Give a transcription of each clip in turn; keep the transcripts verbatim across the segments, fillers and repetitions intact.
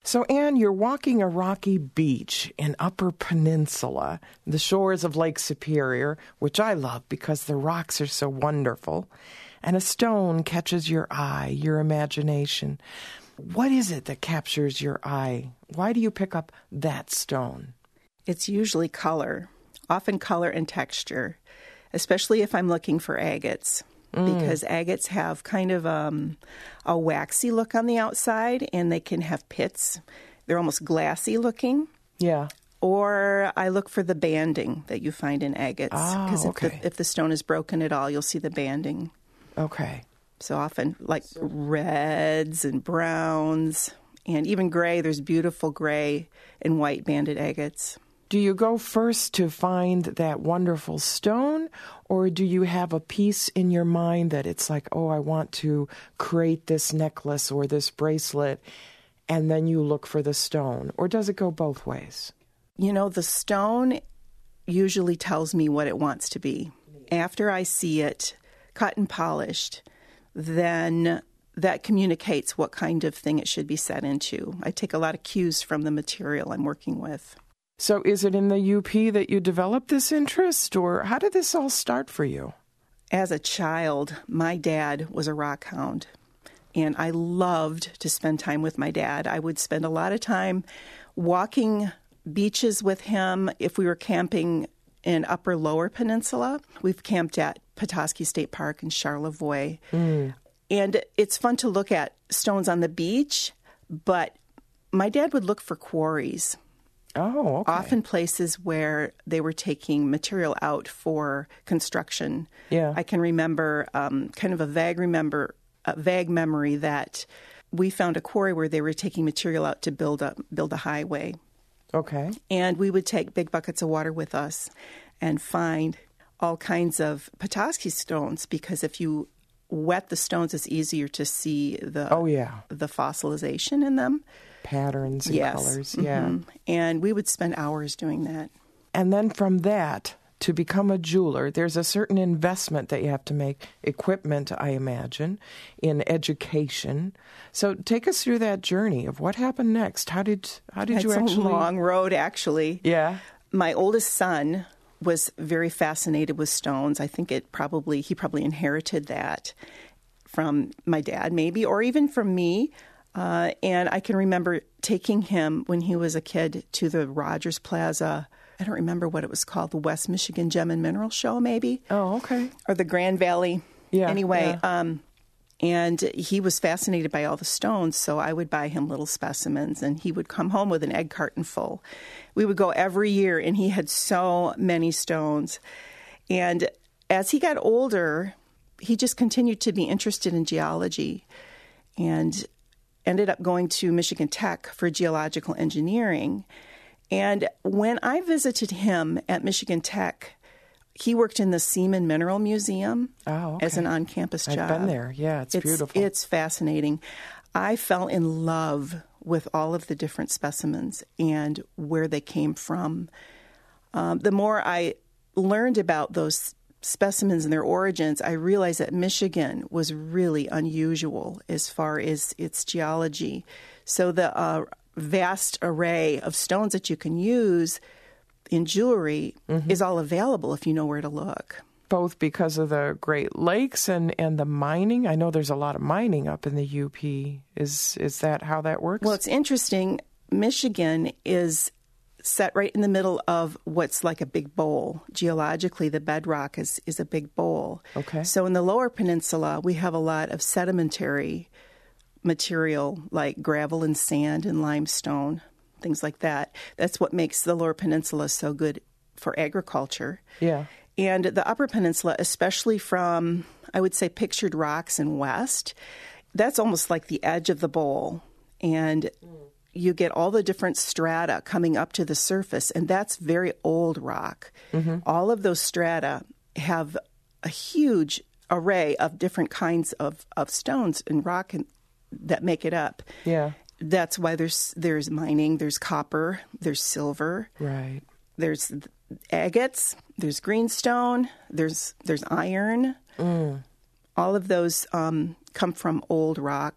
So, Anne, you're walking a rocky beach in Upper Peninsula, the shores of Lake Superior, which I love because the rocks are so wonderful, and a stone catches your eye, your imagination. What is it that captures your eye? Why do you pick up that stone? It's usually color, often color and texture, especially if I'm looking for agates. Mm. Because agates have kind of um, a waxy look on the outside, and they can have pits. They're almost glassy looking. Yeah. Or I look for the banding that you find in agates. Because oh, if, okay. the, if the stone is broken at all, you'll see the banding. Okay. So often, like reds and browns, and even gray. There's beautiful gray and white banded agates. Do you go first to find that wonderful stone, or do you have a piece in your mind that it's like, oh, I want to create this necklace or this bracelet, and then you look for the stone? Or does it go both ways? You know, the stone usually tells me what it wants to be. After I see it cut and polished, then that communicates what kind of thing it should be set into. I take a lot of cues from the material I'm working with. So is it in the U P that you developed this interest, or how did this all start for you? As a child, my dad was a rock hound, and I loved to spend time with my dad. I would spend a lot of time walking beaches with him. If we were camping in Upper Lower Peninsula, we've camped at Petoskey State Park in Charlevoix. Mm. And it's fun to look at stones on the beach, but my dad would look for quarries. Oh, okay. Often places where they were taking material out for construction. Yeah. I can remember um, kind of a vague remember, a vague memory that we found a quarry where they were taking material out to build a build a highway. Okay. And we would take big buckets of water with us and find all kinds of Petoskey stones, because if you wet the stones, it's easier to see the oh yeah the fossilization in them. Patterns and yes. colors, yeah. Mm-hmm. And we would spend hours doing that. And then from that, to become a jeweler, there's a certain investment that you have to make, equipment, I imagine, in education. So take us through that journey of what happened next. How did how did it's you actually... It's a long road, actually. Yeah. My oldest son was very fascinated with stones. I think it probably he probably inherited that from my dad, maybe, or even from me. Uh, and I can remember taking him when he was a kid to the Rogers Plaza. I don't remember what it was called, the West Michigan Gem and Mineral Show, maybe. Oh, okay. Or the Grand Valley. Yeah. Anyway, yeah. Um, and he was fascinated by all the stones, so I would buy him little specimens, and he would come home with an egg carton full. We would go every year, and he had so many stones. And as he got older, he just continued to be interested in geology, and ended up going to Michigan Tech for geological engineering. And when I visited him at Michigan Tech, he worked in the Seaman Mineral Museum oh, okay. as an on-campus job. I've been there. Yeah, it's, it's beautiful. It's fascinating. I fell in love with all of the different specimens and where they came from. Um, the more I learned about those specimens and their origins, I realized that Michigan was really unusual as far as its geology. So the uh, vast array of stones that you can use in jewelry mm-hmm. is all available if you know where to look. Both because of the Great Lakes and, and the mining. I know there's a lot of mining up in the U P. Is is that how that works? Well, it's interesting. Michigan is set right in the middle of what's like a big bowl. Geologically, the bedrock is, is a big bowl. Okay. So in the lower peninsula, we have a lot of sedimentary material like gravel and sand and limestone, things like that. That's what makes the lower peninsula so good for agriculture. Yeah. And the upper peninsula, especially from, I would say, Pictured Rocks and west, that's almost like the edge of the bowl. And you get all the different strata coming up to the surface, and that's very old rock. Mm-hmm. All of those strata have a huge array of different kinds of, of stones and rock and, that make it up. Yeah. That's why there's there's mining, there's copper, there's silver. Right. There's agates, there's greenstone, there's there's iron. Mm. All of those um, come from old rock.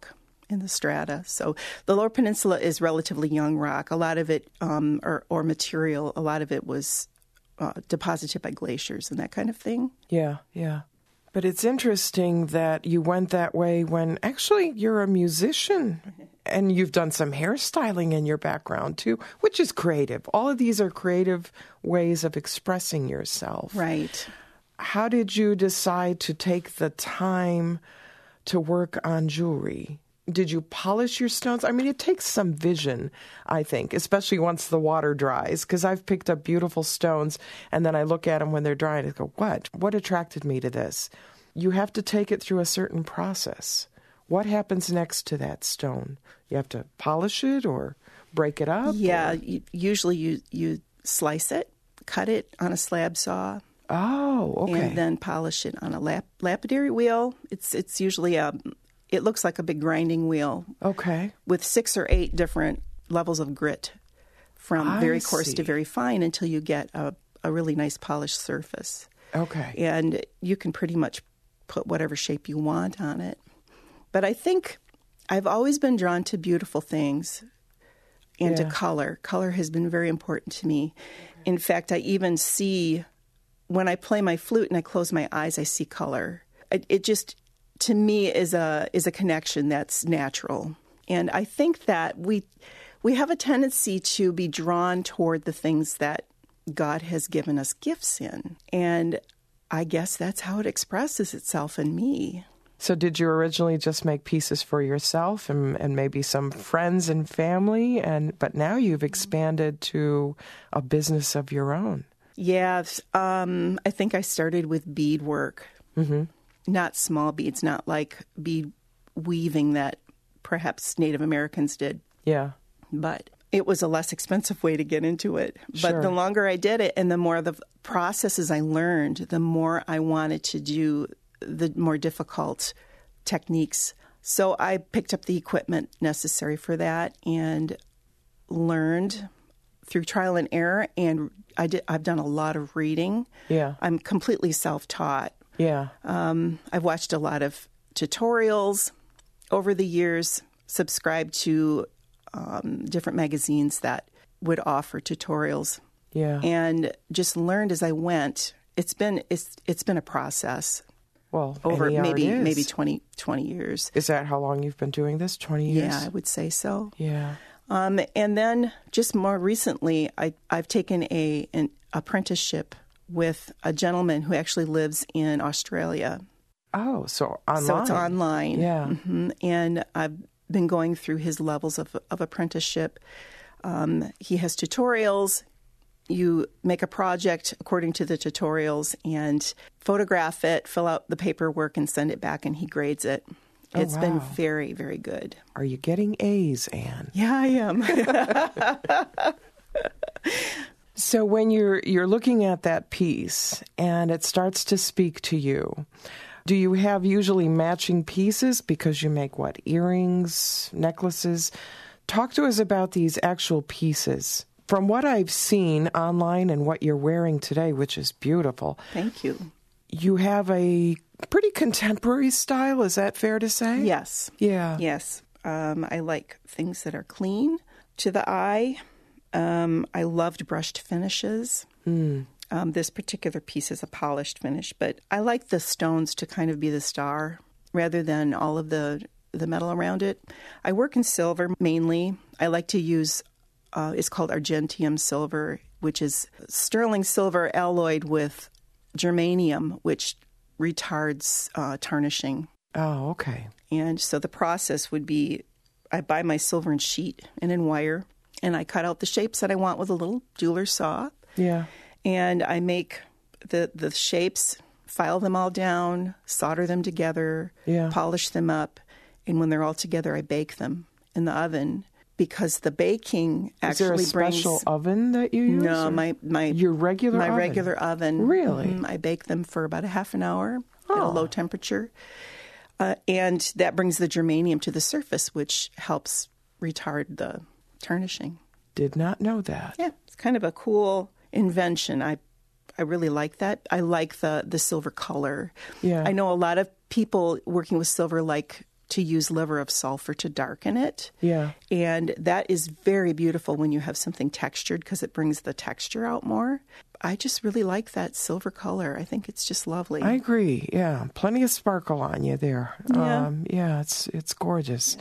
in the strata. So the Lower Peninsula is relatively young rock. A lot of it, um, or, or material, a lot of it was uh, deposited by glaciers and that kind of thing. Yeah, yeah. But it's interesting that you went that way when actually you're a musician and you've done some hairstyling in your background too, which is creative. All of these are creative ways of expressing yourself. Right. How did you decide to take the time to work on jewelry? Did you polish your stones? I mean, it takes some vision, I think, especially once the water dries, because I've picked up beautiful stones, and then I look at them when they're dry and I go, what? What attracted me to this? You have to take it through a certain process. What happens next to that stone? You have to polish it or break it up? Yeah, or? you, usually you, you slice it, cut it on a slab saw. Oh, okay. And then polish it on a lap, lapidary wheel. It's it's usually a... It looks like a big grinding wheel. Okay. With six or eight different levels of grit from I very coarse see. to very fine until you get a, a really nice polished surface. Okay. And you can pretty much put whatever shape you want on it. But I think I've always been drawn to beautiful things and Yeah. to color. Color has been very important to me. In fact, I even see, when I play my flute and I close my eyes, I see color. It, it just... to me, is a is a connection that's natural. And I think that we we have a tendency to be drawn toward the things that God has given us gifts in. And I guess that's how it expresses itself in me. So did you originally just make pieces for yourself and, and maybe some friends and family, and but now you've expanded to a business of your own? Yeah, um, I think I started with beadwork. Mm-hmm. Not small beads, not like bead weaving that perhaps Native Americans did. Yeah. But it was a less expensive way to get into it. Sure. But the longer I did it and the more the processes I learned, the more I wanted to do the more difficult techniques. So I picked up the equipment necessary for that and learned through trial and error. And I did, I've done a lot of reading. Yeah. I'm completely self-taught. Yeah. Um, I've watched a lot of tutorials over the years, subscribed to um, different magazines that would offer tutorials, Yeah. and just learned as I went. It's been it's it's been a process Well, over any art maybe is. maybe twenty, twenty years. Is that how long you've been doing this? twenty years? Yeah, I would say so. Yeah. Um, and then just more recently, I, I've taken a an apprenticeship with a gentleman who actually lives in Australia. Oh, so online. So it's online. Yeah. hmm And I've been going through his levels of, of apprenticeship. Um, he has tutorials. You make a project according to the tutorials and photograph it, fill out the paperwork, and send it back, and he grades it. Oh, It's been wow. very, very good. Are you getting A's, Anne? Yeah, I am. So when you're you're looking at that piece and it starts to speak to you, do you have usually matching pieces because you make what, earrings, necklaces? Talk to us about these actual pieces. From what I've seen online and what you're wearing today, which is beautiful, Thank you. you have a pretty contemporary style. Is that fair to say? Yes. Yeah. Yes. Um, I like things that are clean to the eye. Um, I loved brushed finishes. Mm. Um, this particular piece is a polished finish, but I like the stones to kind of be the star rather than all of the, the metal around it. I work in silver mainly. I like to use, uh, it's called argentium silver, which is sterling silver alloyed with germanium, which retards uh, tarnishing. Oh, okay. And so the process would be I buy my silver in sheet and in wire, and I cut out the shapes that I want with a little jeweler's saw. Yeah. And I make the, the shapes, file them all down, solder them together, Yeah. polish them up. And when they're all together, I bake them in the oven because the baking Is there a actually special brings... oven that you use? No, or- my, my, Your regular my oven? regular oven. Really? Mhm. I bake them for about a half an hour at a Oh. low temperature. Uh, and that brings the germanium to the surface, which helps retard the tarnishing. Did not know that. Yeah, it's kind of a cool invention. I I really like that. I like the, the silver color. Yeah. I know a lot of people working with silver like to use liver of sulfur to darken it. Yeah. And that is very beautiful when you have something textured because it brings the texture out more. I just really like that silver color. I think it's just lovely. I agree. Yeah. Plenty of sparkle on you there. Yeah. Um, yeah, it's it's gorgeous.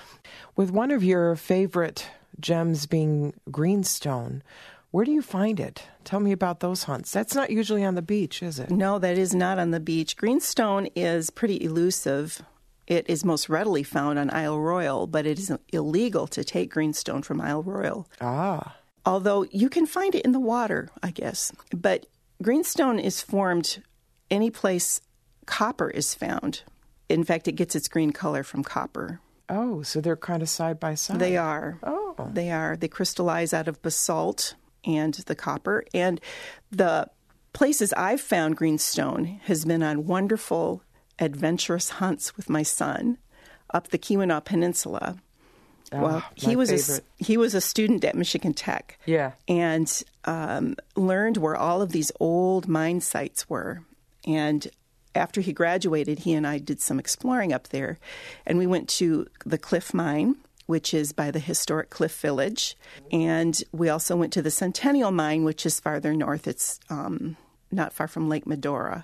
With one of your favorite gems being greenstone, where do you find it? Tell me about those hunts. That's not usually on the beach, is it? No, that is not on the beach. Greenstone is pretty elusive. It is most readily found on Isle Royale, but it is illegal to take greenstone from Isle Royale. Ah. Although you can find it in the water, I guess. But greenstone is formed any place copper is found. In fact, it gets its green color from copper. Oh, so they're kind of side by side. They are. Oh. They are. They crystallize out of basalt and the copper. And the places I've found greenstone has been on wonderful, adventurous hunts with my son up the Keweenaw Peninsula. Oh, well, he was favorite. a he was a student at Michigan Tech. Yeah. And um, learned where all of these old mine sites were. And after he graduated, he and I did some exploring up there. And we went to the Cliff Mine, which is by the historic Cliff Village. And we also went to the Centennial Mine, which is farther north. It's um, not far from Lake Medora.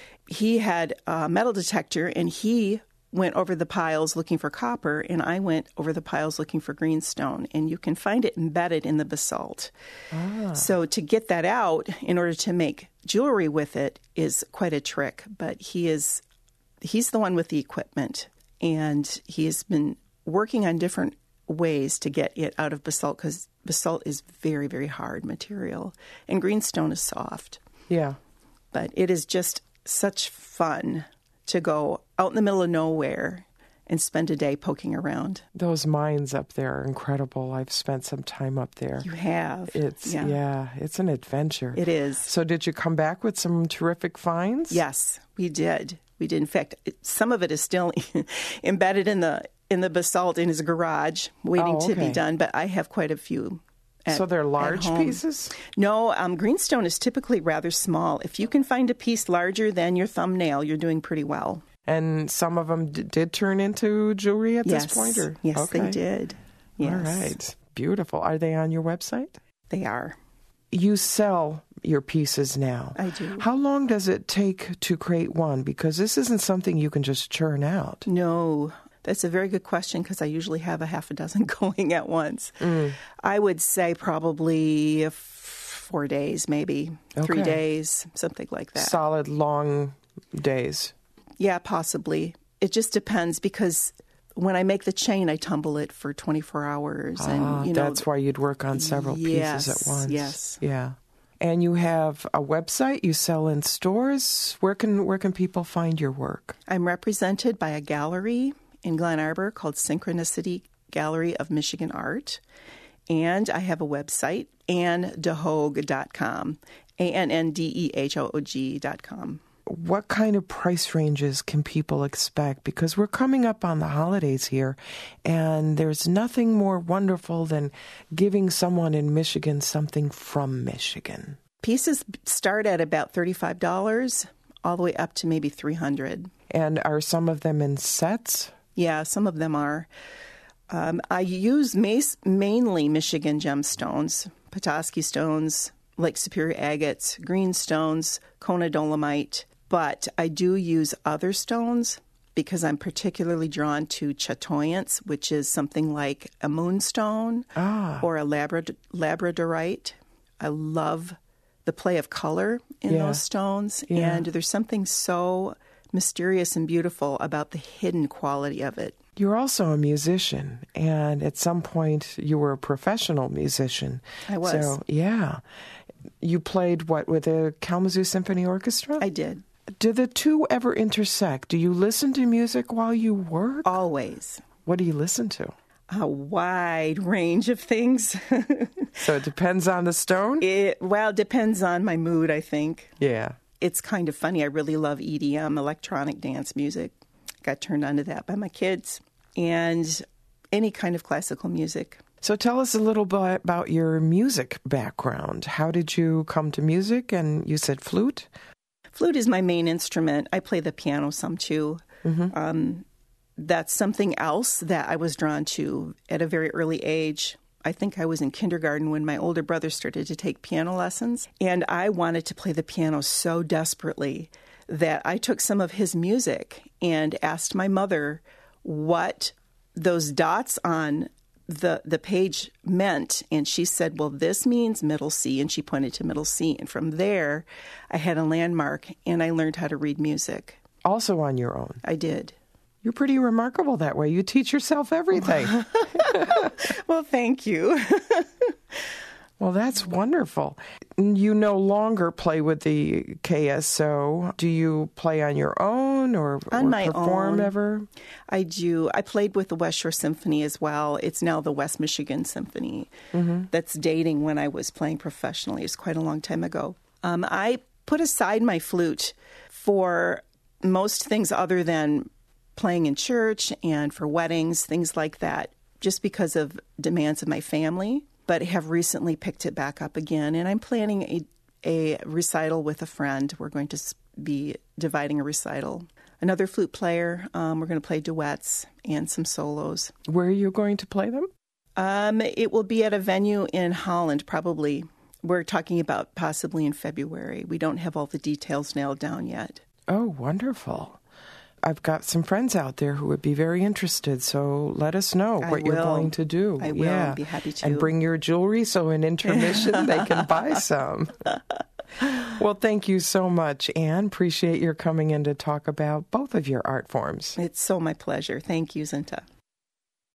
He had a metal detector, and he went over the piles looking for copper, and I went over the piles looking for greenstone. And you can find it embedded in the basalt. Ah. So to get that out in order to make jewelry with it is quite a trick. But he is he's the one with the equipment, and he has been working on different ways to get it out of basalt because basalt is very, very hard material, and greenstone is soft. Yeah. But it is just such fun to go out in the middle of nowhere and spend a day poking around. Those mines up there are incredible. I've spent some time up there. You have. It's yeah. yeah, it's an adventure. It is. So did you come back with some terrific finds? Yes, we did. We did. In fact, it, some of it is still embedded in the in the basalt in his garage, waiting oh, okay. to be done. But I have quite a few. At, so they're large pieces? No, um, greenstone is typically rather small. If you can find a piece larger than your thumbnail, you're doing pretty well. And some of them d- did turn into jewelry at yes. this point? Or? Yes, okay. they did. Yes. All right. Beautiful. Are they on your website? They are. You sell your pieces now. I do. How long does it take to create one? Because this isn't something you can just churn out. No. That's a very good question because I usually have a half a dozen going at once. Mm. I would say probably four days, maybe okay. three days, something like that. Solid, long days. Yeah, possibly. It just depends because when I make the chain, I tumble it for twenty-four hours. Ah, and you know, that's why you'd work on several yes, pieces at once. Yes. Yeah. And you have a website. You sell in stores. Where can where can people find your work? I'm represented by a gallery in Glen Arbor called Synchronicity Gallery of Michigan Art. And I have a website, ann dehoog dot com, A N N D E H O O G dot com. What kind of price ranges can people expect? Because we're coming up on the holidays here, and there's nothing more wonderful than giving someone in Michigan something from Michigan. Pieces start at about thirty-five dollars, all the way up to maybe three hundred dollars. And are some of them in sets? Yeah, some of them are. Um, I use mace, mainly Michigan gemstones, Petoskey stones, Lake Superior agates, green stones, Kona dolomite. But I do use other stones because I'm particularly drawn to chatoyance, which is something like a moonstone ah. or a labrador, labradorite. I love the play of color in yeah. those stones. Yeah. And there's something so mysterious and beautiful about the hidden quality of it. You're also a musician, and at some point you were a professional musician. I was. So, yeah. You played, what, with the Kalamazoo Symphony Orchestra? I did. Do the two ever intersect? Do you listen to music while you work? Always. What do you listen to? A wide range of things. So it depends on the stone? It, well, it depends on my mood, I think. Yeah. It's kind of funny. I really love E D M, electronic dance music. Got turned on to that by my kids. And any kind of classical music. So tell us a little bit about your music background. How did you come to music? And you said flute? Flute is my main instrument. I play the piano some too. Mm-hmm. Um, that's something else that I was drawn to at a very early age. I think I was in kindergarten when my older brother started to take piano lessons, and I wanted to play the piano so desperately that I took some of his music and asked my mother what those dots on the the page meant, and she said, well, this means middle C, and she pointed to middle C, and from there I had a landmark, and I learned how to read music. Also on your own? I did. You're pretty remarkable that way. You teach yourself everything. Well, thank you. Well, that's wonderful. You no longer play with the K S O. Do you play on your own or, on or my perform own. ever? I do. I played with the West Shore Symphony as well. It's now the West Michigan Symphony. Mm-hmm. That's dating when I was playing professionally. It's quite a long time ago. Um, I put aside my flute for most things other than playing in church and for weddings, things like that, just because of demands of my family, but have recently picked it back up again. And I'm planning a, a recital with a friend. We're going to be dividing a recital. Another flute player. Um, we're going to play duets and some solos. Where are you going to play them? Um, it will be at a venue in Holland, probably. We're talking about possibly in February. We don't have all the details nailed down yet. Oh, wonderful. I've got some friends out there who would be very interested, so let us know I what will. you're going to do. I will. Yeah. I'd be happy to. And bring your jewelry so in intermission they can buy some. Well, thank you so much, Anne. Appreciate your coming in to talk about both of your art forms. It's so my pleasure. Thank you, Zinta.